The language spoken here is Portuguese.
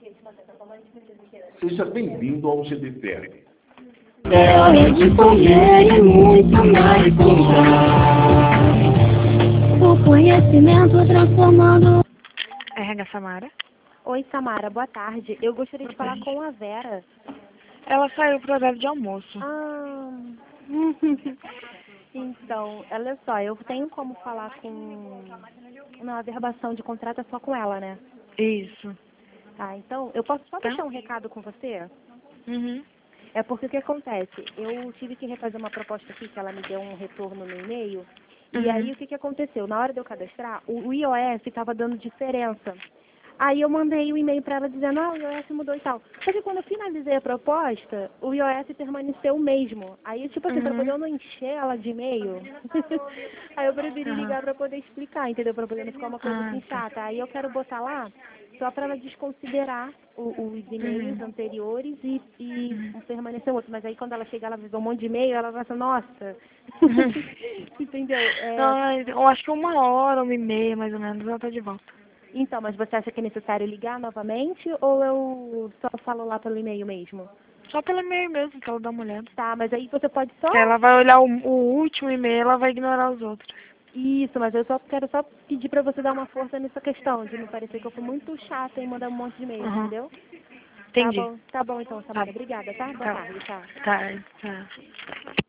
Seja bem-vindo ao GDFR. É hora de comer e muito mais comprar. O conhecimento transformando. RH Samara. Oi, Samara, boa tarde. Eu gostaria de falar com a Vera. Ela saiu pro horário de almoço. Ah, então, olha só, eu tenho como falar com uma averbação de contrato é só com ela, né? Isso. Tá, então, eu posso só deixar um recado com você? Uhum. É porque o que acontece? Eu tive que refazer uma proposta aqui, que ela me deu um retorno no e-mail, e aí o que aconteceu? Na hora de eu cadastrar, o iOS estava dando diferença. Aí eu mandei um e-mail para ela dizendo, o iOS mudou e tal. Só que quando eu finalizei a proposta, o iOS permaneceu o mesmo. Aí, tipo assim, para poder eu não encher ela de e-mail, aí eu preferi ligar para poder explicar, entendeu? Para poder não ficar uma coisa assim chata. Aí eu quero botar lá só para ela desconsiderar os e-mails anteriores e permanecer outro. Mas aí quando ela chegar, ela vê um monte de e-mail, ela vai assim, nossa, entendeu? Eu acho que 1 hora, 1h30, mais ou menos, ela tá de volta. Então, mas você acha que é necessário ligar novamente ou eu só falo lá pelo e-mail mesmo? Só pelo e-mail mesmo, que ela dá uma olhada. Tá, mas aí você pode só... Que ela vai olhar o último e-mail, ela vai ignorar os outros. Isso, mas eu só quero só pedir pra você dar uma força nessa questão, de me parecer que eu fui muito chata em mandar um monte de e-mail, entendeu? Entendi. Tá bom então, Samara. Obrigada, tá? Boa tarde, tchau. Tá.